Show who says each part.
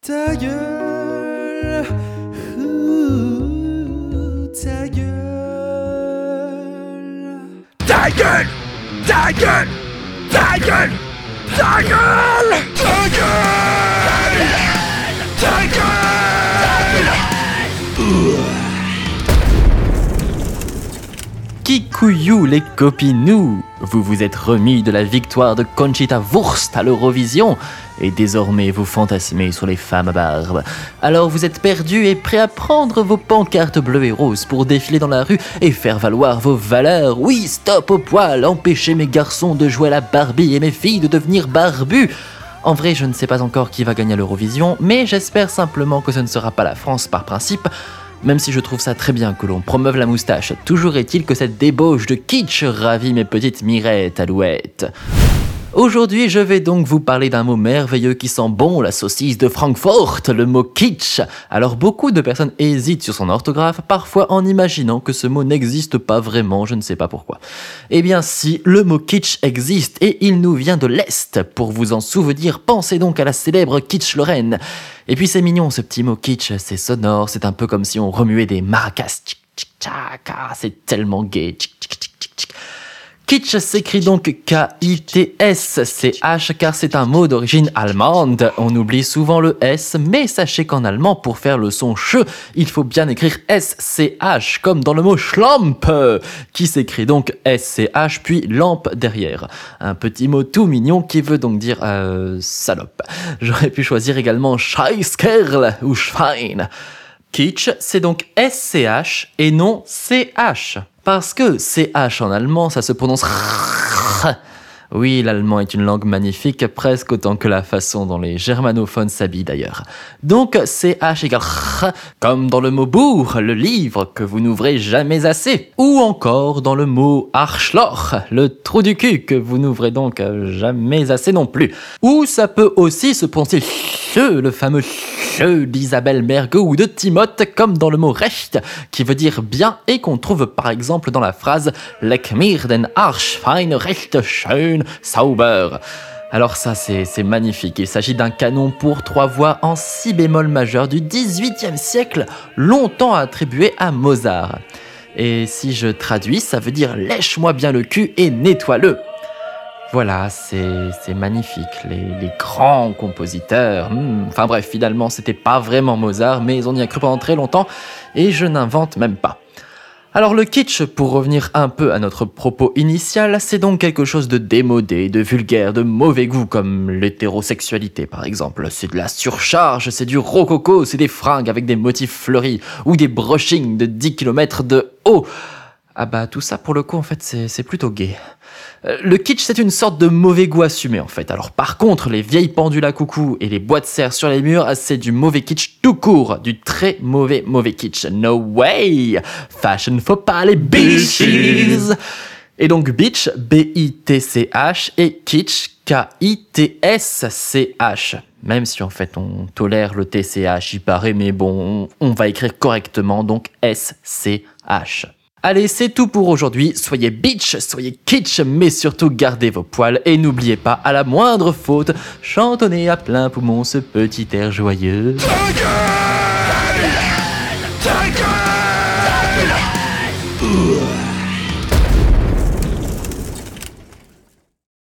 Speaker 1: Ta gueule, ta gueule.
Speaker 2: Ta gueule! Ta gueule! Ta gueule! Ta gueule! Ta gueule! Ta gueule!
Speaker 3: Kikouillou les copinous, vous vous êtes remis de la victoire de Conchita Wurst à l'Eurovision et désormais vous fantasmez sur les femmes à barbe. Alors vous êtes perdus et prêts à prendre vos pancartes bleues et roses pour défiler dans la rue et faire valoir vos valeurs. Oui, stop au poil, empêchez mes garçons de jouer à la Barbie et mes filles de devenir barbues. En vrai, je ne sais pas encore qui va gagner à l'Eurovision, mais j'espère simplement que ce ne sera pas la France par principe. Même si je trouve ça très bien que l'on promeuve la moustache, toujours est-il que cette débauche de kitsch ravit mes petites mirettes alouettes. Aujourd'hui, je vais donc vous parler d'un mot merveilleux qui sent bon la saucisse de Francfort, le mot kitsch. Alors beaucoup de personnes hésitent sur son orthographe, parfois en imaginant que ce mot n'existe pas vraiment, je ne sais pas pourquoi. Eh bien si, le mot kitsch existe et il nous vient de l'Est. Pour vous en souvenir, pensez donc à la célèbre Kitsch Lorraine. Et puis c'est mignon ce petit mot kitsch, c'est sonore, c'est un peu comme si on remuait des maracas. Tchic, tchic, tchac, c'est tellement gay. Tchic, tchic, tchic, tchic, tchic. Kitsch s'écrit donc K-I-T-S-C-H car c'est un mot d'origine allemande. On oublie souvent le S, mais sachez qu'en allemand, pour faire le son ch, il faut bien écrire S-C-H, comme dans le mot Schlampe, qui s'écrit donc S-C-H puis lampe derrière. Un petit mot tout mignon qui veut donc dire salope. J'aurais pu choisir également Scheißkerl ou Schwein. Kitsch, c'est donc S-C-H et non C-H. Parce que CH en allemand, ça se prononce R. Oui, l'allemand est une langue magnifique, presque autant que la façon dont les germanophones s'habillent d'ailleurs. Donc CH égale R, comme dans le mot bourg, le livre que vous n'ouvrez jamais assez. Ou encore dans le mot Arschloch, le trou du cul que vous n'ouvrez donc jamais assez non plus. Ou ça peut aussi se prononcer le fameux d'Isabelle Mergo ou de Timoth, comme dans le mot recht, qui veut dire bien et qu'on trouve par exemple dans la phrase Leck mir den Arsch fein recht schön sauber. Alors ça c'est magnifique, il s'agit d'un canon pour 3 voix en si bémol majeur du XVIIIe siècle, longtemps attribué à Mozart. Et si je traduis, ça veut dire lèche-moi bien le cul et nettoie-le. Voilà, c'est magnifique, les grands compositeurs. Enfin bref, finalement, c'était pas vraiment Mozart, mais on y a cru pendant très longtemps, et je n'invente même pas. Alors le kitsch, pour revenir un peu à notre propos initial, c'est donc quelque chose de démodé, de vulgaire, de mauvais goût, comme l'hétérosexualité par exemple. C'est de la surcharge, c'est du rococo, c'est des fringues avec des motifs fleuris, ou des brushings de 10 km de haut. Ah bah tout ça pour le coup en fait c'est plutôt gay. Le kitsch c'est une sorte de mauvais goût assumé en fait. Alors par contre les vieilles pendules à coucou et les bois de serre sur les murs c'est du mauvais kitsch tout court, du très mauvais kitsch. No way! Fashion faut pas les bitches! Et donc bitch, B-I-T-C-H et kitsch, K-I-T-S-C-H. Même si en fait on tolère le T-C-H, il paraît, mais bon, on va écrire correctement donc S-C-H. Allez, c'est tout pour aujourd'hui. Soyez bitch, soyez kitsch, mais surtout gardez vos poils et n'oubliez pas, à la moindre faute, chantonnez à plein poumon ce petit air joyeux.
Speaker 2: Ta gueule!